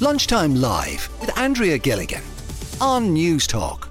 Lunchtime Live with Andrea Gilligan on News Talk.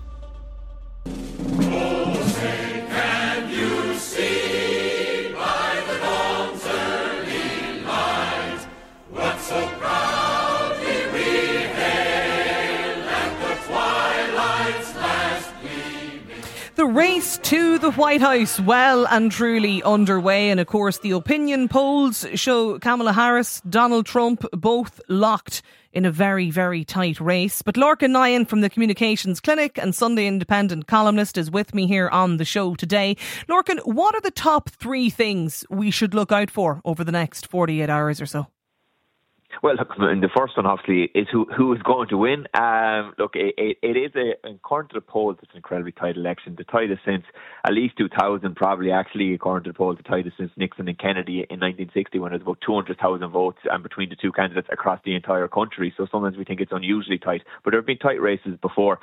The race to the White House well and truly underway, and of course the opinion polls show Kamala Harris, Donald Trump both locked in a very, very tight race. But Lorcan Nyan from the Communications Clinic and Sunday Independent columnist is with me here on the show today. Lorcan, what are the top three things we should look out for over the next 48 hours or so? Well, look, the first one obviously is who is going to win. Look, it is according to the polls, it's an incredibly tight election. The tightest since at least 2000, probably actually according to the polls, the tightest since Nixon and Kennedy in 1960, when there was about 200,000 votes and between the two candidates across the entire country. So sometimes we think it's unusually tight, but there have been tight races before.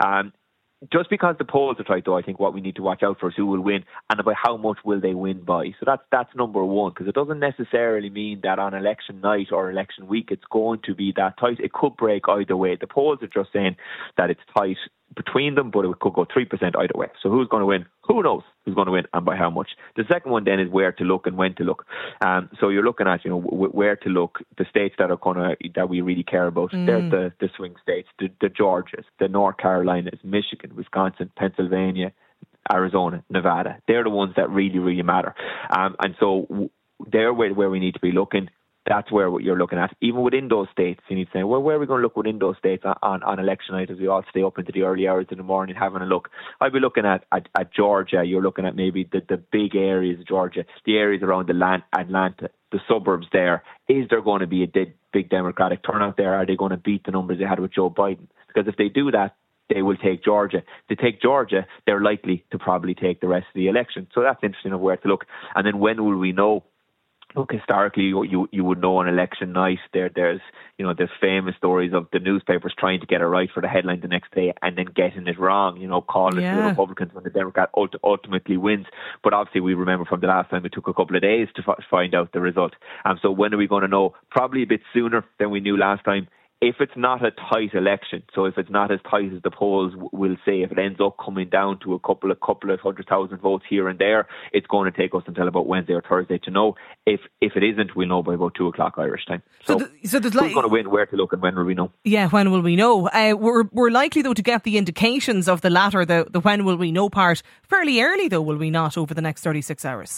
Just because the polls are tight, though, I think what we need to watch out for is who will win and about how much will they win by. So that's number one, because it doesn't necessarily mean that on election night or election week it's going to be that tight. It could break either way. The polls are just saying that it's tight between them, but it could go 3% either way. So who's going to win? Who knows who's going to win and by how much? The second one then is where to look and when to look. So you're looking at, where to look. The states that we really care about. They're the swing states, the Georgias, the North Carolinas, Michigan, Wisconsin, Pennsylvania, Arizona, Nevada. They're the ones that really, really matter. And so they're where we need to be looking. That's where what you're looking at. Even within those states, you need to say, well, where are we going to look within those states on election night as we all stay up into the early hours in the morning having a look? I'd be looking at Georgia. You're looking at maybe the big areas of Georgia, the areas around Atlanta, the suburbs there. Is there going to be a big Democratic turnout there? Are they going to beat the numbers they had with Joe Biden? Because if they do that, they will take Georgia. If they take Georgia, they're likely to probably take the rest of the election. So that's interesting of where to look. And then when will we know? Look, historically, you would know on election night. There's famous stories of the newspapers trying to get it right for the headline the next day and then getting it wrong. Calling it the Republicans when the Democrat ultimately wins. But obviously, we remember from the last time it took a couple of days to find out the result. So when are we going to know? Probably a bit sooner than we knew last time. If it's not a tight election, so if it's not as tight as the polls will say, if it ends up coming down to a couple of 100,000 votes here and there, it's going to take us until about Wednesday or Thursday to know. If it isn't, we'll know by about 2:00 Irish time. So who's going to win, where to look, and when will we know? Yeah, when will we know? We're likely, though, to get the indications of the latter, the when will we know part, fairly early, though, will we not, over the next 36 hours?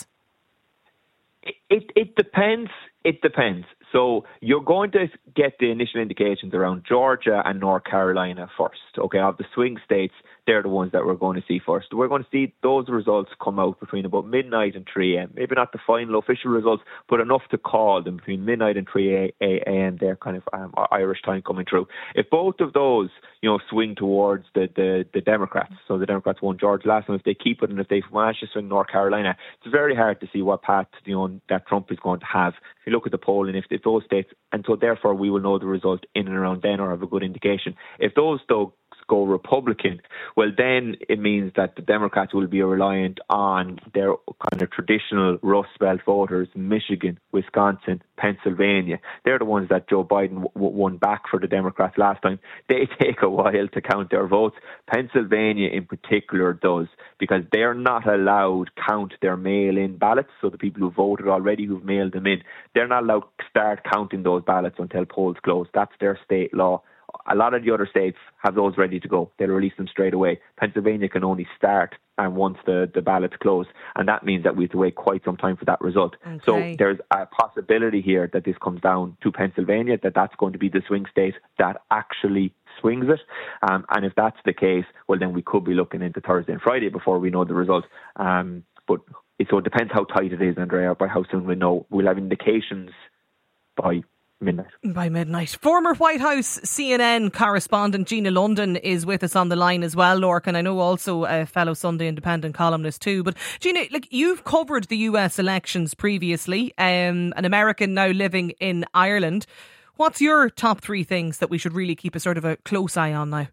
It depends. It depends. So you're going to get the initial indications around Georgia and North Carolina first. Okay, of the swing states, they're the ones that we're going to see first. We're going to see those results come out between about midnight and 3 a.m. Maybe not the final official results, but enough to call them between midnight and 3 a.m. They're kind of Irish time coming through. If both of those, swing towards the Democrats, so the Democrats won Georgia last time, if they keep it and if they manage to swing North Carolina, it's very hard to see what path that Trump is going to have. If you look at the poll, and if those states, and so therefore we will know the result in and around then or have a good indication. If those though go Republican, well then it means that the Democrats will be reliant on their kind of traditional Rust Belt voters, Michigan, Wisconsin, Pennsylvania. They're the ones that Joe Biden won back for the Democrats last time. They take a while to count their votes. Pennsylvania in particular does, because they're not allowed count their mail-in ballots. So the people who voted already, who've mailed them in, they're not allowed to start counting those ballots until polls close. That's their state law. A lot of the other states have those ready to go. They'll release them straight away. Pennsylvania can only start and once the ballots close, and that means that we have to wait quite some time for that result. Okay. So there's a possibility here that this comes down to Pennsylvania, that's going to be the swing state that actually swings it. And if that's the case, well, then we could be looking into Thursday and Friday before we know the result. But it depends how tight it is, Andrea, by how soon we know. We'll have indications by midnight. By midnight. Former White House CNN correspondent Gina London is with us on the line as well, Lorcan. I know also a fellow Sunday Independent columnist too. But Gina, you've covered the US elections previously, an American now living in Ireland. What's your top three things that we should really keep a sort of a close eye on now?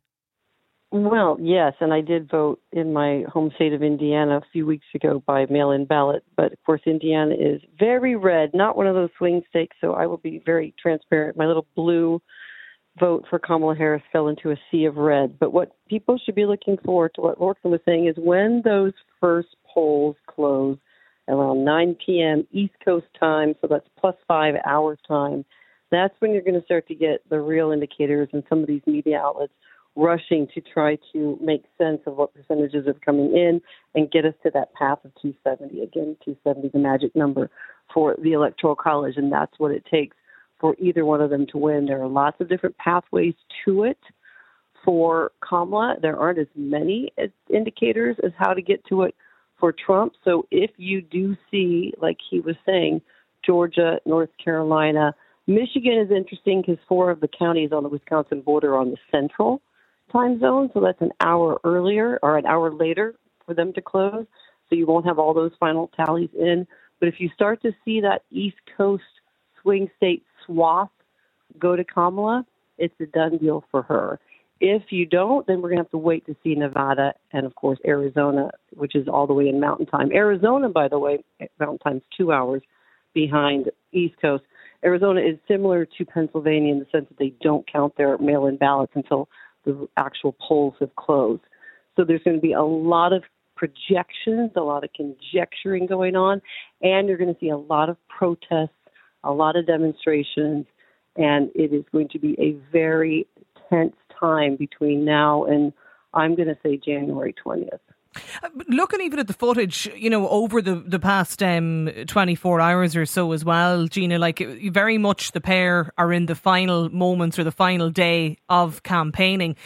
Well, yes, and I did vote in my home state of Indiana a few weeks ago by mail-in ballot. But, of course, Indiana is very red, not one of those swing states, so I will be very transparent. My little blue vote for Kamala Harris fell into a sea of red. But what people should be looking forward to, what Lorcan was saying, is when those first polls close around 9 p.m. East Coast time, so that's plus 5 hours time, that's when you're going to start to get the real indicators and some of these media outlets rushing to try to make sense of what percentages are coming in and get us to that path of 270. Again, 270 the magic number for the Electoral College, and that's what it takes for either one of them to win. There are lots of different pathways to it. For Kamala, there aren't as many indicators as how to get to it for Trump. So if you do see, like he was saying, Georgia, North Carolina, Michigan is interesting because 4 of the counties on the Wisconsin border are on the central time zone. So that's an hour earlier or an hour later for them to close. So you won't have all those final tallies in. But if you start to see that East Coast swing state swath go to Kamala, it's a done deal for her. If you don't, then we're going to have to wait to see Nevada and, of course, Arizona, which is all the way in Mountain Time. Arizona, by the way, Mountain Time's 2 hours behind East Coast. Arizona is similar to Pennsylvania in the sense that they don't count their mail-in ballots until the actual polls have closed. So there's going to be a lot of projections, a lot of conjecturing going on, and you're going to see a lot of protests, a lot of demonstrations, and it is going to be a very tense time between now and, I'm going to say, January 20th. Looking even at the footage, over the past 24 hours or so as well, Gina, like very much the pair are in the final moments or the final day of campaigning.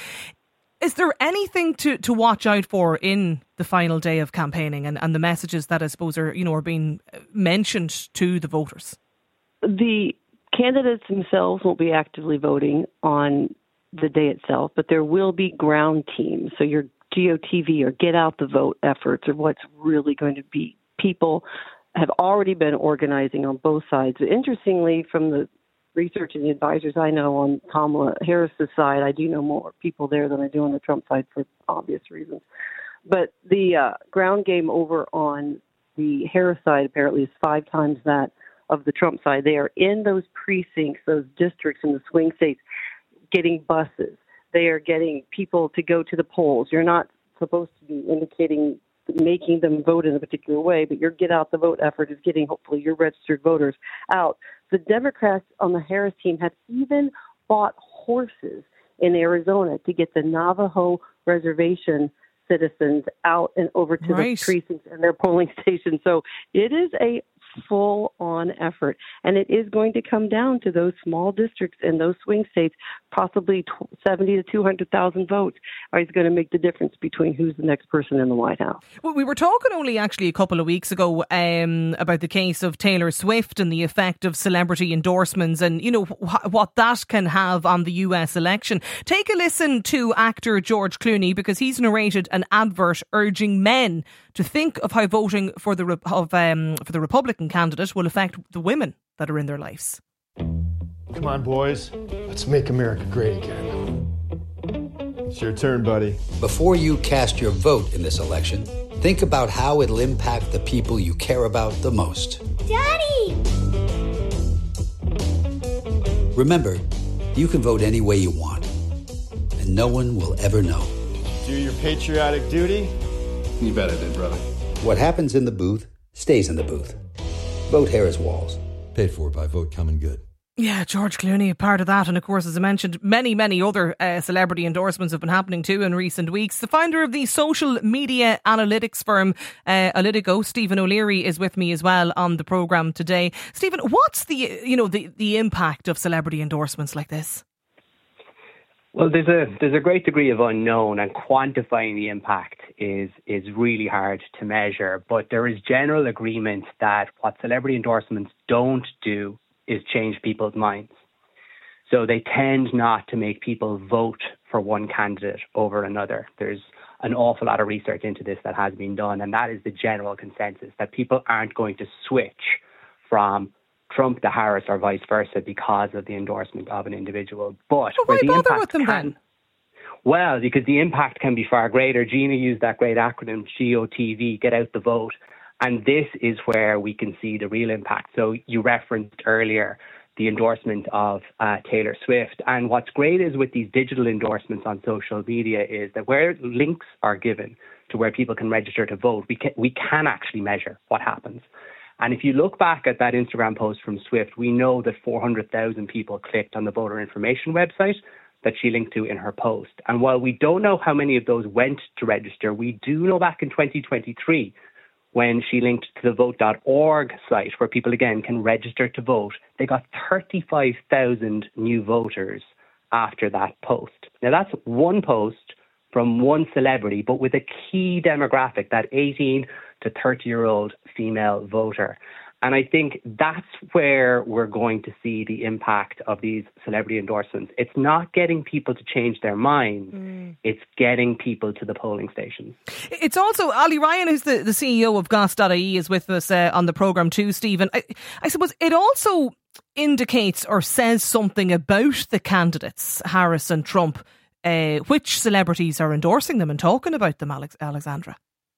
Is there anything to watch out for in the final day of campaigning and the messages that I suppose are being mentioned to the voters? The candidates themselves won't be actively voting on the day itself, but there will be ground teams. So your GOTV or Get Out the Vote efforts are what's really going to be. People have already been organizing on both sides. Interestingly, from the research and the advisors I know on Kamala Harris's side, I do know more people there than I do on the Trump side for obvious reasons. But the ground game over on the Harris side apparently is 5 times that of the Trump side. They are in those precincts, those districts in the swing states, getting buses. They are getting people to go to the polls. You're not supposed to be indicating, making them vote in a particular way, but your Get Out the Vote effort is getting, hopefully, your registered voters out. The Democrats on the Harris team have even bought horses in Arizona to get the Navajo reservation citizens out and over to the precincts and their polling stations. So it is a full-on effort, and it is going to come down to those small districts and those swing states. Possibly 70 to 200,000 votes is going to make the difference between who's the next person in the White House. Well, we were talking only actually a couple of weeks ago about the case of Taylor Swift and the effect of celebrity endorsements and what that can have on the US election. Take a listen to actor George Clooney, because he's narrated an advert urging men to think of how voting for the Republican candidate will affect the women that are in their lives. Come on, boys. Let's make America great again. It's your turn, buddy. Before you cast your vote in this election, think about how it'll impact the people you care about the most. Daddy! Remember, you can vote any way you want, and no one will ever know. Do your patriotic duty? You bet I did, brother. What happens in the booth stays in the booth. Vote Harris Walls. Paid for by Vote Common Good. Yeah, George Clooney, a part of that. And of course, as I mentioned, many other celebrity endorsements have been happening too in recent weeks. The founder of the social media analytics firm Politico, Stephen O'Leary, is with me as well on the programme today. Stephen, what's the impact of celebrity endorsements like this? Well, there's a great degree of unknown, and quantifying the impact is really hard to measure. But there is general agreement that what celebrity endorsements don't do is change people's minds. So they tend not to make people vote for one candidate over another. There's an awful lot of research into this that has been done, and that is the general consensus, that people aren't going to switch from Trump to Harris or vice versa because of the endorsement of an individual. But why bother with them then? Well, because the impact can be far greater. Gina used that great acronym, GOTV, Get Out the Vote. And this is where we can see the real impact. So you referenced earlier the endorsement of Taylor Swift. And what's great is with these digital endorsements on social media is that where links are given to where people can register to vote, we can actually measure what happens. And if you look back at that Instagram post from Swift, we know that 400,000 people clicked on the voter information website that she linked to in her post. And while we don't know how many of those went to register, we do know back in 2023, when she linked to the vote.org site where people, again, can register to vote, they got 35,000 new voters after that post. Now, that's one post from one celebrity, but with a key demographic, that 18 to 30-year-old female voter. And I think that's where we're going to see the impact of these celebrity endorsements. It's not getting people to change their minds. It's getting people to the polling stations. It's also, Ali Ryan, who's the CEO of Goss.ie, is with us on the programme too, Stephen. I suppose it also indicates or says something about the candidates, Harris and Trump, which celebrities are endorsing them and talking about them, Alexandra.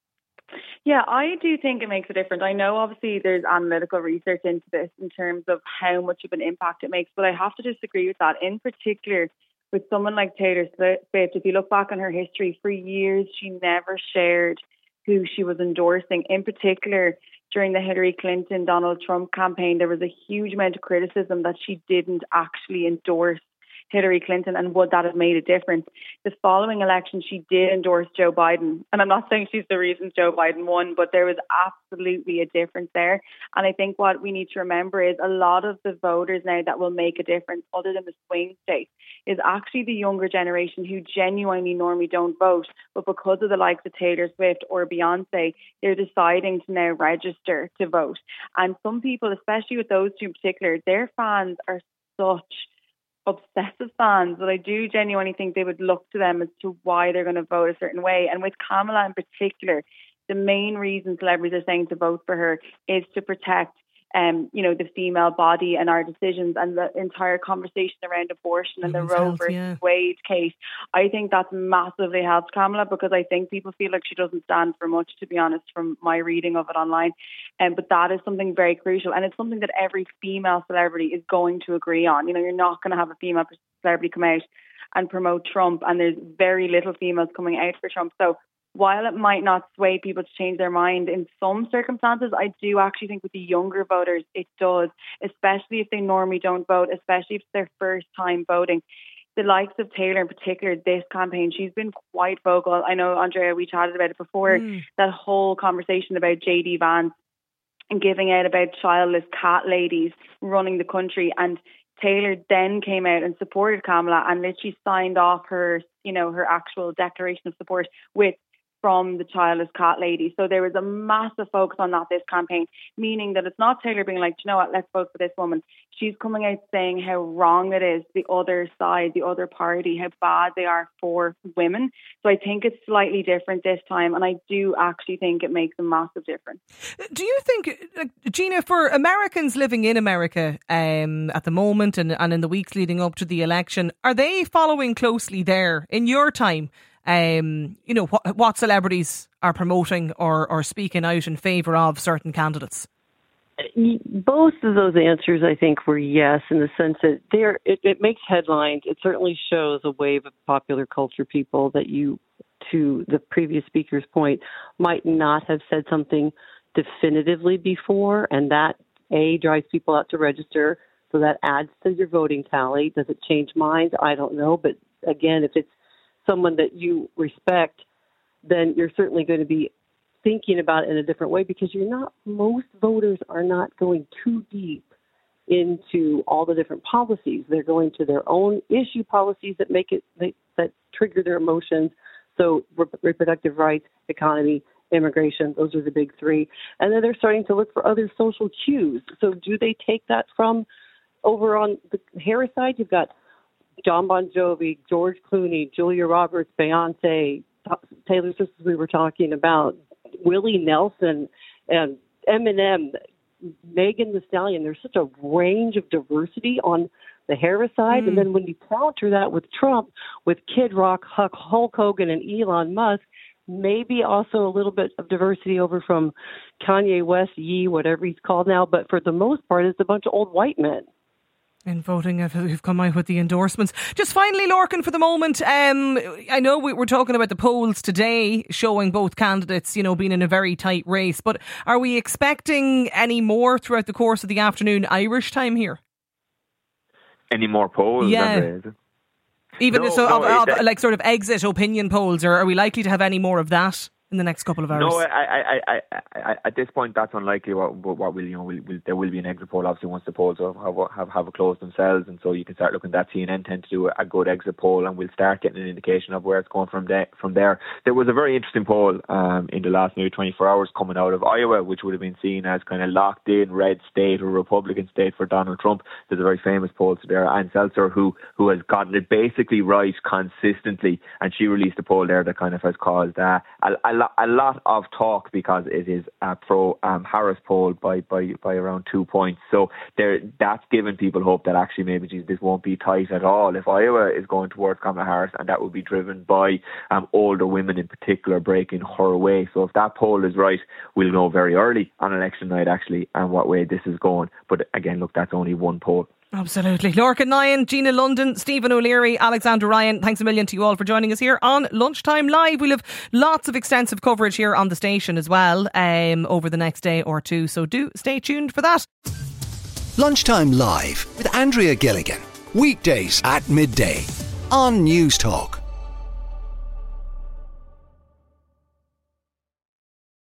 Yeah, I do think it makes a difference. I know obviously there's analytical research into this in terms of how much of an impact it makes, but I have to disagree with that. In particular, with someone like Taylor Swift, if you look back on her history, for years she never shared who she was endorsing. In particular, during the Hillary Clinton, Donald Trump campaign, there was a huge amount of criticism that she didn't actually endorse Hillary Clinton, and would that have made a difference? The following election, she did endorse Joe Biden. And I'm not saying she's the reason Joe Biden won, but there was absolutely a difference there. And I think what we need to remember is a lot of the voters now that will make a difference, other than the swing states, is actually the younger generation who genuinely normally don't vote. But because of the likes of Taylor Swift or Beyonce, they're deciding to now register to vote. And some people, especially with those two in particular, their fans are such obsessive fans that I do genuinely think they would look to them as to why they're going to vote a certain way. And with Kamala in particular, the main reason celebrities are saying to vote for her is to protect the female body and our decisions, and the entire conversation around abortion and the Roe versus Wade case. I think that's massively helped Kamala, because I think people feel like she doesn't stand for much, to be honest, from my reading of it online. But that is something very crucial, and it's something that every female celebrity is going to agree on. You know, you're not going to have a female celebrity come out and promote Trump, and there's very little females coming out for Trump. So while it might not sway people to change their mind in some circumstances, I do actually think with the younger voters it does, especially if they normally don't vote, especially if it's their first time voting. The likes of Taylor in particular, this campaign, she's been quite vocal. I know, Andrea, we chatted about it before, that whole conversation about JD Vance and giving out about childless cat ladies running the country. And Taylor then came out and supported Kamala and literally signed off her actual declaration of support from the childless cat lady. So there was a massive focus on that this campaign, meaning that it's not Taylor being like, you know what, let's vote for this woman. She's coming out saying how wrong it is, the other side, the other party, how bad they are for women. So I think it's slightly different this time, and I do actually think it makes a massive difference. Do you think, Gina, for Americans living in America at the moment and in the weeks leading up to the election, are they following closely there in your time? What celebrities are promoting or speaking out in favour of certain candidates? Both of those answers, I think, were yes, in the sense that it makes headlines. It certainly shows a wave of popular culture people that you, to the previous speaker's point, might not have said something definitively before, and that, A, drives people out to register, so that adds to your voting tally. Does it change minds? I don't know, but again, if it's someone that you respect, then you're certainly going to be thinking about it in a different way, because most voters are not going too deep into all the different policies. They're going to their own issue policies that that trigger their emotions. So reproductive rights, economy, immigration, those are the big three. And then they're starting to look for other social cues. So do they take that from over on the Harris side? You've got John Bon Jovi, George Clooney, Julia Roberts, Beyonce, Taylor Swift, we were talking about, Willie Nelson, and Eminem, Megan Thee Stallion. There's such a range of diversity on the Harris side. And then when you counter that with Trump, with Kid Rock, Hulk Hogan, and Elon Musk, maybe also a little bit of diversity over from Kanye West, whatever he's called now. But for the most part, it's a bunch of old white men. In voting, who've come out with the endorsements. Just finally, Lorcan, for the moment, I know we were talking about the polls today showing both candidates, being in a very tight race, but are we expecting any more throughout the course of the afternoon Irish time here? Any more polls? Yeah. Even sort of exit opinion polls, or are we likely to have any more of that in the next couple of hours? No, I at this point that's unlikely. There will be an exit poll obviously once the polls have closed themselves, and so you can start looking at that. CNN tend to do a good exit poll, and we'll start getting an indication of where it's going from there. There was a very interesting poll in the last maybe 24 hours coming out of Iowa, which would have been seen as kind of locked in red state or Republican state for Donald Trump. There's a very famous pollster there, Ann Seltzer, who has gotten it basically right consistently, and she released a poll there that kind of has caused a lot of talk, because it is a pro-Harris poll by around 2 points. So that's given people hope that actually maybe this won't be tight at all if Iowa is going towards Kamala Harris, and that will be driven by older women in particular breaking her way. So if that poll is right, we'll know very early on election night actually and what way this is going. But again, look, that's only one poll. Absolutely. Lorcan Nyhan, Gina London, Stephen O'Leary, Alexander Ryan, thanks a million to you all for joining us here on Lunchtime Live. We'll have lots of extensive coverage here on the station as well over the next day or two, so do stay tuned for that. Lunchtime Live with Andrea Gilligan, weekdays at midday on News Talk.